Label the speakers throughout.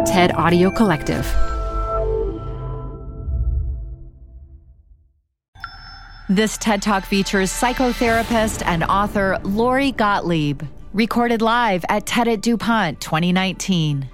Speaker 1: TED Audio Collective. This TED Talk features psychotherapist and author Lori Gottlieb, recorded live at TED at DuPont 2019.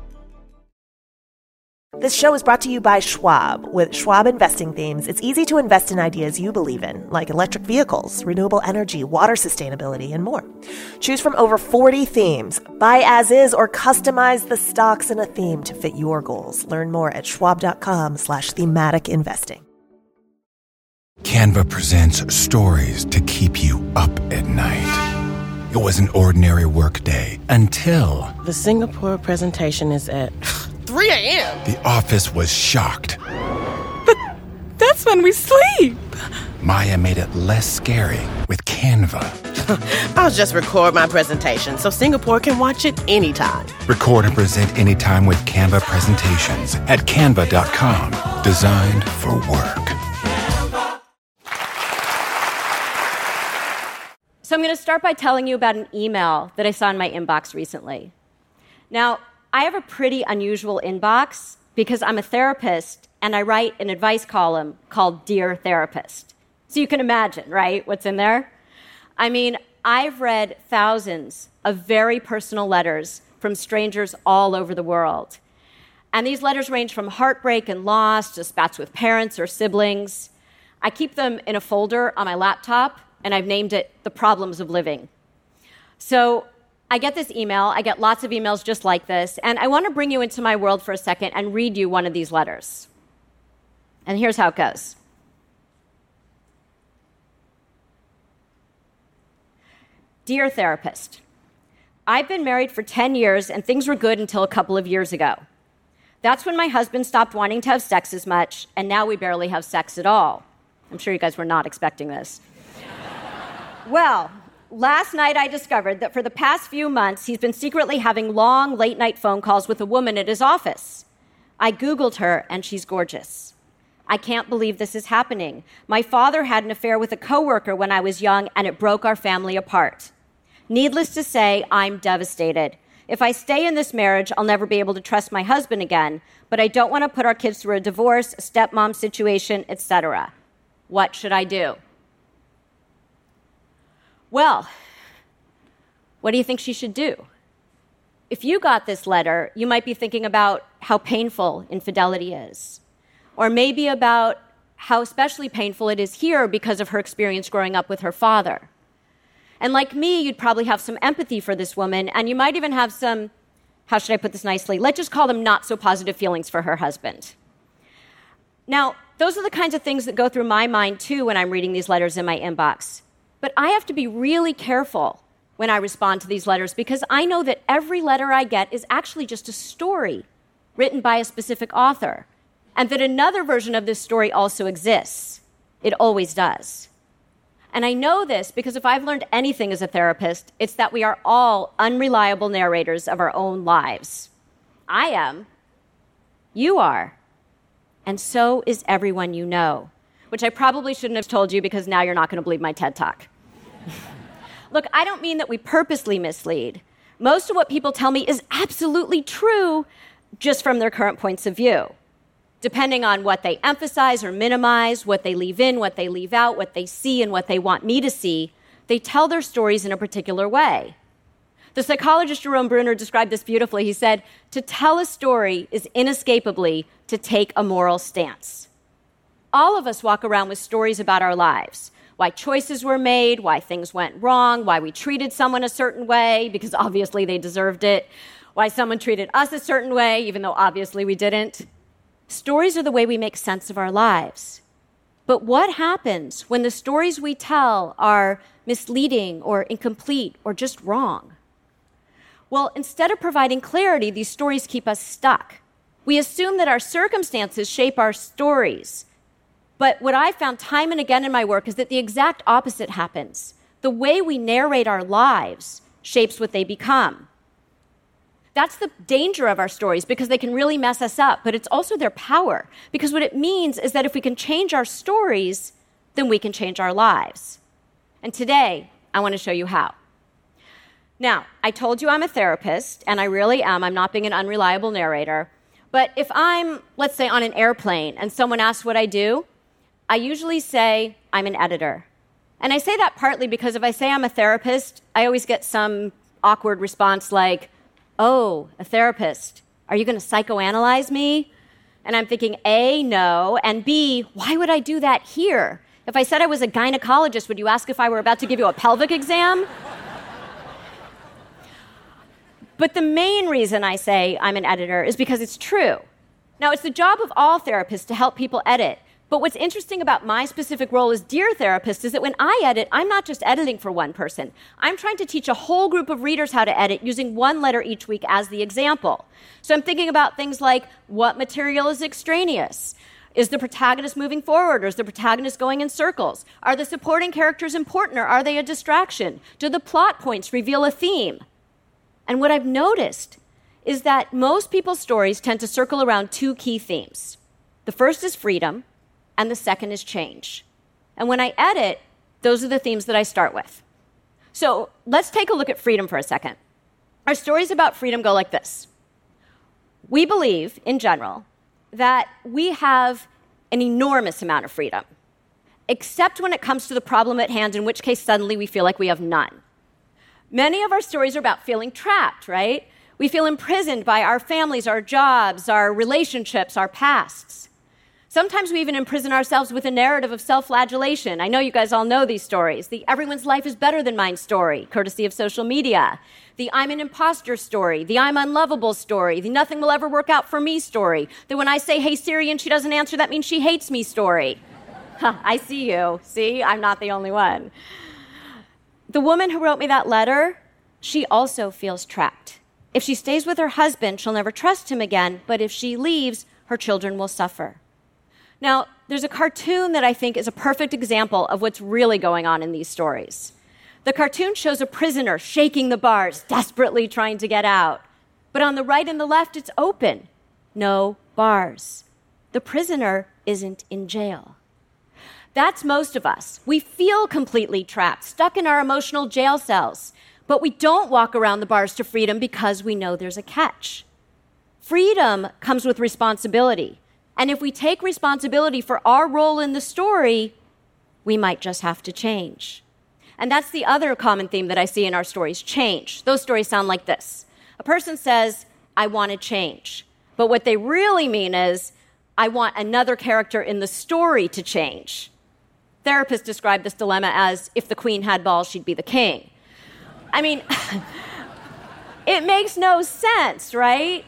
Speaker 2: This show is brought to you by Schwab. With Schwab investing themes, it's easy to invest in ideas you believe in, like electric vehicles, renewable energy, water sustainability, and more. Choose from over 40 themes. Buy as is or customize the stocks in a theme to fit your goals. Learn more at schwab.com/thematic investing.
Speaker 3: Canva presents stories to keep you up at night. It was an ordinary workday until...
Speaker 4: The Singapore presentation is at 3 a.m.
Speaker 3: The office was shocked.
Speaker 4: But that's when we sleep.
Speaker 3: Maya made it less scary with Canva.
Speaker 4: I'll just record my presentation so Singapore can watch it anytime.
Speaker 3: Record and present anytime with Canva presentations at canva.com. Designed for work.
Speaker 5: So I'm going to start by telling you about an email that I saw in my inbox recently. Now, I have a pretty unusual inbox because I'm a therapist and I write an advice column called Dear Therapist. So you can imagine, right, what's in there? I mean, I've read thousands of very personal letters from strangers all over the world. And these letters range from heartbreak and loss to spats with parents or siblings. I keep them in a folder on my laptop, and I've named it The Problems of Living. So I get this email, I get lots of emails just like this, and I want to bring you into my world for a second and read you one of these letters. And here's how it goes. Dear Therapist, I've been married for 10 years and things were good until a couple of years ago. That's when my husband stopped wanting to have sex as much, and now we barely have sex at all. I'm sure you guys were not expecting this. Well, last night I discovered that for the past few months, he's been secretly having long, late-night phone calls with a woman at his office. I Googled her, and she's gorgeous. I can't believe this is happening. My father had an affair with a coworker when I was young, and it broke our family apart. Needless to say, I'm devastated. If I stay in this marriage, I'll never be able to trust my husband again, but I don't want to put our kids through a divorce, a stepmom situation, etc. What should I do? Well, what do you think she should do? If you got this letter, you might be thinking about how painful infidelity is, or maybe about how especially painful it is here because of her experience growing up with her father. And like me, you'd probably have some empathy for this woman, and you might even have some, how should I put this nicely, let's just call them not so positive feelings for her husband. Now, those are the kinds of things that go through my mind too when I'm reading these letters in my inbox. But I have to be really careful when I respond to these letters because I know that every letter I get is actually just a story written by a specific author, and that another version of this story also exists. It always does. And I know this because if I've learned anything as a therapist, it's that we are all unreliable narrators of our own lives. I am. You are. And so is everyone you know. Which I probably shouldn't have told you because now you're not going to believe my TED Talk. Look, I don't mean that we purposely mislead. Most of what people tell me is absolutely true just from their current points of view. Depending on what they emphasize or minimize, what they leave in, what they leave out, what they see and what they want me to see, they tell their stories in a particular way. The psychologist Jerome Bruner described this beautifully. He said, to tell a story is inescapably to take a moral stance. All of us walk around with stories about our lives, why choices were made, why things went wrong, why we treated someone a certain way, because obviously they deserved it, why someone treated us a certain way, even though obviously we didn't. Stories are the way we make sense of our lives. But what happens when the stories we tell are misleading or incomplete or just wrong? Well, instead of providing clarity, these stories keep us stuck. We assume that our circumstances shape our stories. But what I've found time and again in my work is that the exact opposite happens. The way we narrate our lives shapes what they become. That's the danger of our stories because they can really mess us up, but it's also their power. Because what it means is that if we can change our stories, then we can change our lives. And today, I want to show you how. Now, I told you I'm a therapist, and I really am. I'm not being an unreliable narrator. But if I'm, let's say, on an airplane and someone asks what I do, I usually say I'm an editor. And I say that partly because if I say I'm a therapist, I always get some awkward response like, oh, a therapist. Are you going to psychoanalyze me? And I'm thinking, A, no, and B, why would I do that here? If I said I was a gynecologist, would you ask if I were about to give you a pelvic exam? But the main reason I say I'm an editor is because it's true. Now, it's the job of all therapists to help people edit. But what's interesting about my specific role as Dear Therapist is that when I edit, I'm not just editing for one person. I'm trying to teach a whole group of readers how to edit using one letter each week as the example. So I'm thinking about things like, what material is extraneous? Is the protagonist moving forward, or is the protagonist going in circles? Are the supporting characters important, or are they a distraction? Do the plot points reveal a theme? And what I've noticed is that most people's stories tend to circle around two key themes. The first is freedom, and the second is change. And when I edit, those are the themes that I start with. So let's take a look at freedom for a second. Our stories about freedom go like this. We believe, in general, that we have an enormous amount of freedom, except when it comes to the problem at hand, in which case suddenly we feel like we have none. Many of our stories are about feeling trapped, right? We feel imprisoned by our families, our jobs, our relationships, our pasts. Sometimes we even imprison ourselves with a narrative of self-flagellation. I know you guys all know these stories. The everyone's life is better than mine story, courtesy of social media. The I'm an imposter story. The I'm unlovable story. The nothing will ever work out for me story. The when I say, hey Siri, and she doesn't answer, that means she hates me story. I see you. See, I'm not the only one. The woman who wrote me that letter, she also feels trapped. If she stays with her husband, she'll never trust him again, but if she leaves, her children will suffer. Now, there's a cartoon that I think is a perfect example of what's really going on in these stories. The cartoon shows a prisoner shaking the bars, desperately trying to get out. But on the right and the left, it's open. No bars. The prisoner isn't in jail. That's most of us. We feel completely trapped, stuck in our emotional jail cells. But we don't walk around the bars to freedom because we know there's a catch. Freedom comes with responsibility. And if we take responsibility for our role in the story, we might just have to change. And that's the other common theme that I see in our stories, change. Those stories sound like this. A person says, I want to change. But what they really mean is, I want another character in the story to change. Therapists describe this dilemma as, if the queen had balls, she'd be the king. I mean, it makes no sense, right?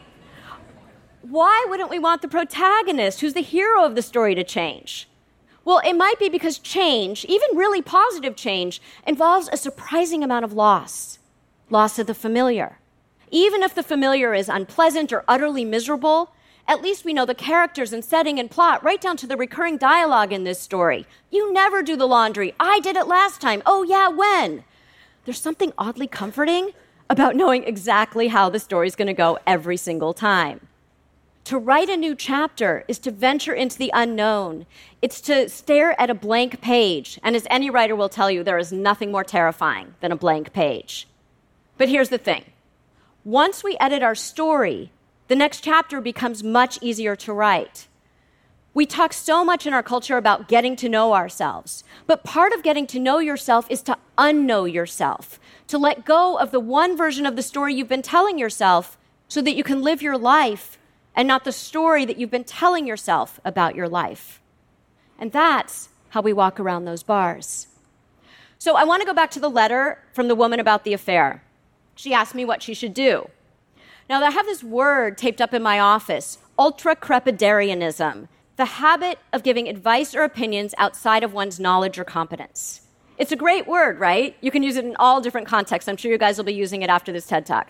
Speaker 5: Why wouldn't we want the protagonist, who's the hero of the story, to change? Well, it might be because change, even really positive change, involves a surprising amount of loss. Loss of the familiar. Even if the familiar is unpleasant or utterly miserable, at least we know the characters and setting and plot, right down to the recurring dialogue in this story. You never do the laundry. I did it last time. Oh yeah, when? There's something oddly comforting about knowing exactly how the story's going to go every single time. To write a new chapter is to venture into the unknown. It's to stare at a blank page. And as any writer will tell you, there is nothing more terrifying than a blank page. But here's the thing. Once we edit our story, the next chapter becomes much easier to write. We talk so much in our culture about getting to know ourselves. But part of getting to know yourself is to unknow yourself, to let go of the one version of the story you've been telling yourself so that you can live your life and not the story that you've been telling yourself about your life. And that's how we walk around those bars. So I want to go back to the letter from the woman about the affair. She asked me what she should do. Now, I have this word taped up in my office, ultra-crepidarianism, the habit of giving advice or opinions outside of one's knowledge or competence. It's a great word, right? You can use it in all different contexts. I'm sure you guys will be using it after this TED Talk.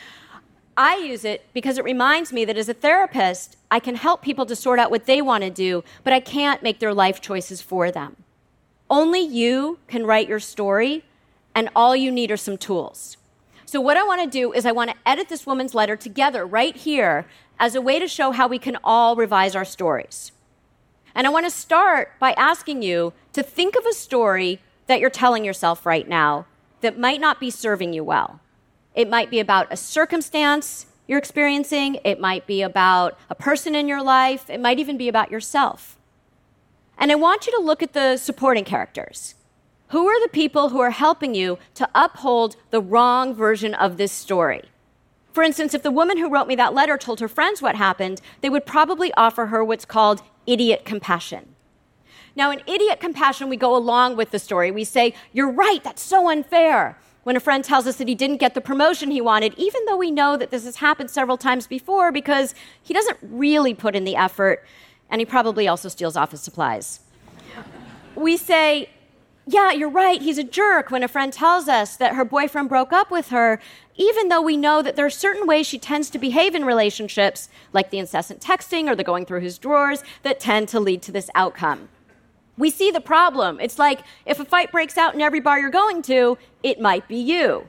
Speaker 5: I use it because it reminds me that as a therapist, I can help people to sort out what they want to do, but I can't make their life choices for them. Only you can write your story, and all you need are some tools. So what I want to do is I want to edit this woman's letter together right here as a way to show how we can all revise our stories. And I want to start by asking you to think of a story that you're telling yourself right now that might not be serving you well. It might be about a circumstance you're experiencing. It might be about a person in your life. It might even be about yourself. And I want you to look at the supporting characters. Who are the people who are helping you to uphold the wrong version of this story? For instance, if the woman who wrote me that letter told her friends what happened, they would probably offer her what's called idiot compassion. Now, in idiot compassion, we go along with the story. We say, you're right, that's so unfair. When a friend tells us that he didn't get the promotion he wanted, even though we know that this has happened several times before because he doesn't really put in the effort, and he probably also steals office supplies. We say, yeah, you're right, he's a jerk, when a friend tells us that her boyfriend broke up with her, even though we know that there are certain ways she tends to behave in relationships, like the incessant texting or the going through his drawers, that tend to lead to this outcome. We see the problem. It's like, if a fight breaks out in every bar you're going to, it might be you.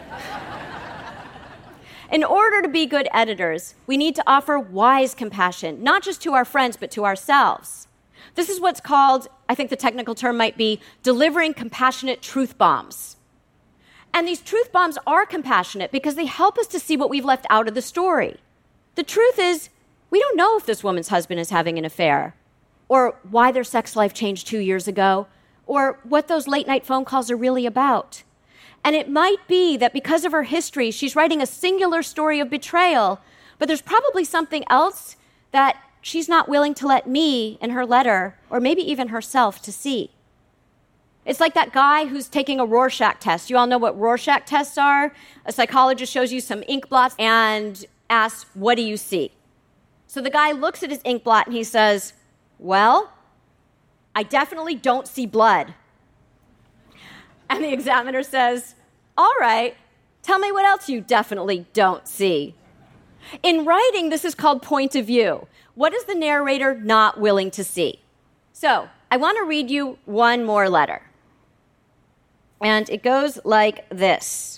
Speaker 5: In order to be good editors, we need to offer wise compassion, not just to our friends, but to ourselves. This is what's called, I think the technical term might be, delivering compassionate truth bombs. And these truth bombs are compassionate because they help us to see what we've left out of the story. The truth is, we don't know if this woman's husband is having an affair, or why their sex life changed 2 years ago, or what those late-night phone calls are really about. And it might be that because of her history, she's writing a singular story of betrayal, but there's probably something else that she's not willing to let me in her letter, or maybe even herself, to see. It's like that guy who's taking a Rorschach test. You all know what Rorschach tests are? A psychologist shows you some ink blots and asks, what do you see? So the guy looks at his ink blot and he says, well, I definitely don't see blood. And the examiner says, all right, tell me what else you definitely don't see. In writing, this is called point of view. What is the narrator not willing to see? So, I want to read you one more letter. And it goes like this.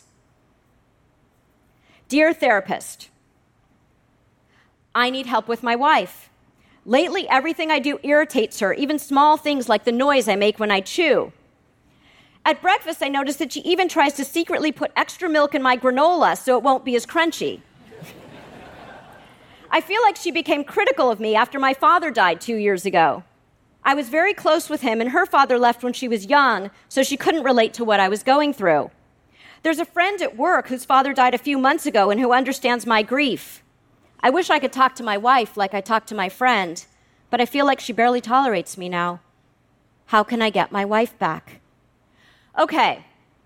Speaker 5: Dear therapist, I need help with my wife. Lately, everything I do irritates her, even small things like the noise I make when I chew. At breakfast, I notice that she even tries to secretly put extra milk in my granola so it won't be as crunchy. I feel like she became critical of me after my father died 2 years ago. I was very close with him, and her father left when she was young, so she couldn't relate to what I was going through. There's a friend at work whose father died a few months ago and who understands my grief. I wish I could talk to my wife like I talk to my friend, but I feel like she barely tolerates me now. How can I get my wife back? Okay,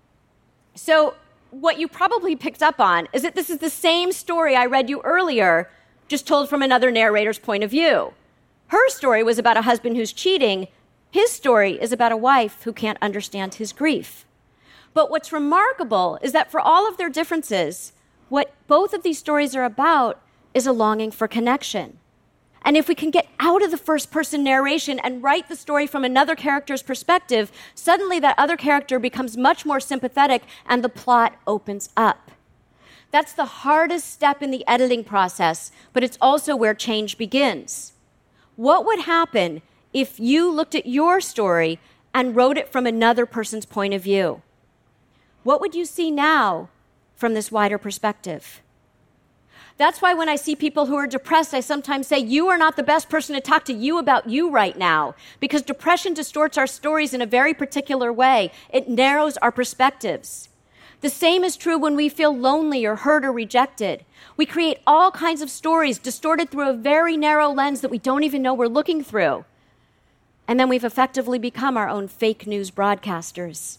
Speaker 5: so what you probably picked up on is that this is the same story I read you earlier, just told from another narrator's point of view. Her story was about a husband who's cheating. His story is about a wife who can't understand his grief. But what's remarkable is that for all of their differences, what both of these stories are about is a longing for connection. And if we can get out of the first-person narration and write the story from another character's perspective, suddenly that other character becomes much more sympathetic and the plot opens up. That's the hardest step in the editing process, but it's also where change begins. What would happen if you looked at your story and wrote it from another person's point of view? What would you see now from this wider perspective? That's why when I see people who are depressed, I sometimes say, you are not the best person to talk to you about you right now, because depression distorts our stories in a very particular way. It narrows our perspectives. The same is true when we feel lonely or hurt or rejected. We create all kinds of stories distorted through a very narrow lens that we don't even know we're looking through. And then we've effectively become our own fake news broadcasters.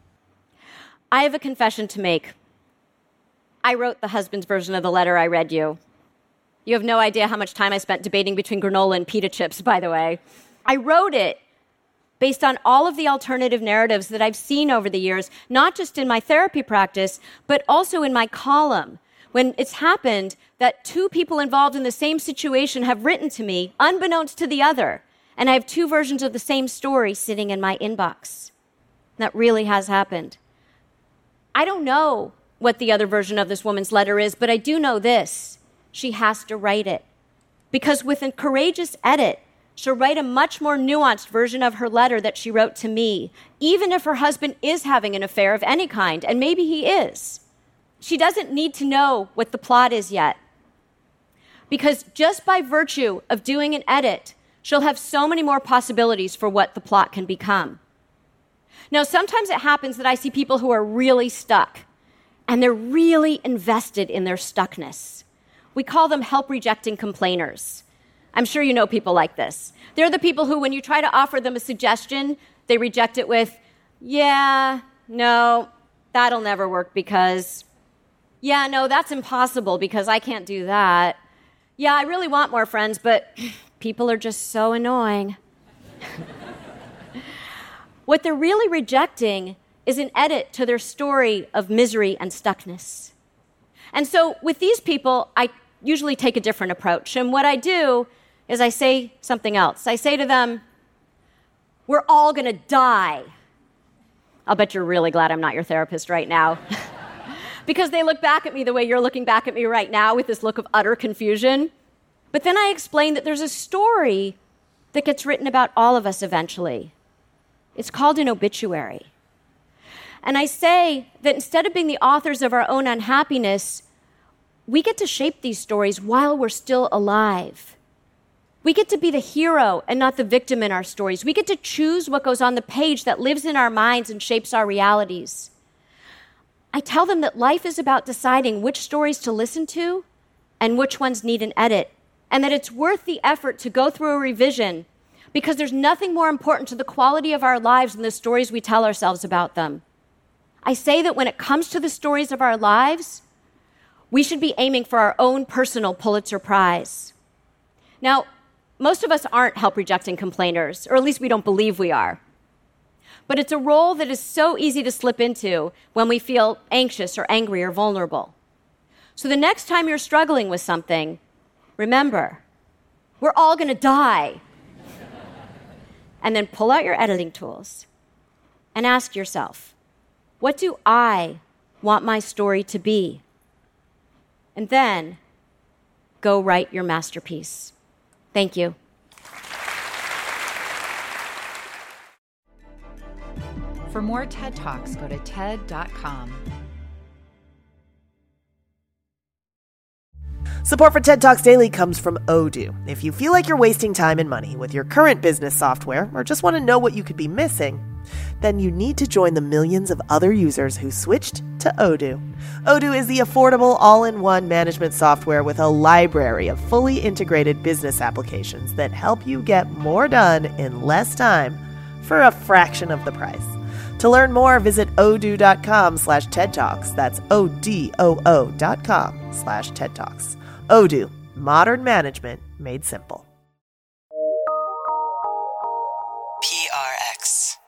Speaker 5: I have a confession to make. I wrote the husband's version of the letter I read you. You have no idea how much time I spent debating between granola and pita chips, by the way. I wrote it based on all of the alternative narratives that I've seen over the years, not just in my therapy practice, but also in my column. When it's happened that two people involved in the same situation have written to me, unbeknownst to the other, and I have two versions of the same story sitting in my inbox. That really has happened. I don't know what the other version of this woman's letter is, but I do know this. She has to write it. Because with a courageous edit, she'll write a much more nuanced version of her letter that she wrote to me, even if her husband is having an affair of any kind, and maybe he is. she doesn't need to know what the plot is yet. Because just by virtue of doing an edit, she'll have so many more possibilities for what the plot can become. Now, sometimes it happens that I see people who are really stuck, and they're really invested in their stuckness. We call them help-rejecting complainers. I'm sure you know people like this. They're the people who, when you try to offer them a suggestion, they reject it with, yeah, no, that'll never work because, yeah, no, that's impossible because I can't do that. Yeah, I really want more friends, but people are just so annoying. What they're really rejecting is an edit to their story of misery and stuckness. And so with these people, I usually take a different approach. And what I do is I say something else. I say to them, we're all going to die. I'll bet you're really glad I'm not your therapist right now. Because they look back at me the way you're looking back at me right now with this look of utter confusion. But then I explain that there's a story that gets written about all of us eventually. It's called an obituary. And I say that instead of being the authors of our own unhappiness, we get to shape these stories while we're still alive. We get to be the hero and not the victim in our stories. We get to choose what goes on the page that lives in our minds and shapes our realities. I tell them that life is about deciding which stories to listen to and which ones need an edit, and that it's worth the effort to go through a revision because there's nothing more important to the quality of our lives than the stories we tell ourselves about them. I say that when it comes to the stories of our lives, we should be aiming for our own personal Pulitzer Prize. Now, most of us aren't help-rejecting complainers, or at least we don't believe we are. But it's a role that is so easy to slip into when we feel anxious or angry or vulnerable. So the next time you're struggling with something, remember, we're all going to die. And then pull out your editing tools and ask yourself, what do I want my story to be? And then go write your masterpiece. Thank you.
Speaker 1: For more TED Talks, go to TED.com.
Speaker 2: Support for TED Talks Daily comes from Odoo. If you feel like you're wasting time and money with your current business software or just want to know what you could be missing, then you need to join the millions of other users who switched to Odoo. Odoo is the affordable all-in-one management software with a library of fully integrated business applications that help you get more done in less time for a fraction of the price. To learn more, visit odoo.com/TED Talks. That's ODOO.com/TED Talks. Odoo, modern management made simple.
Speaker 6: PRX.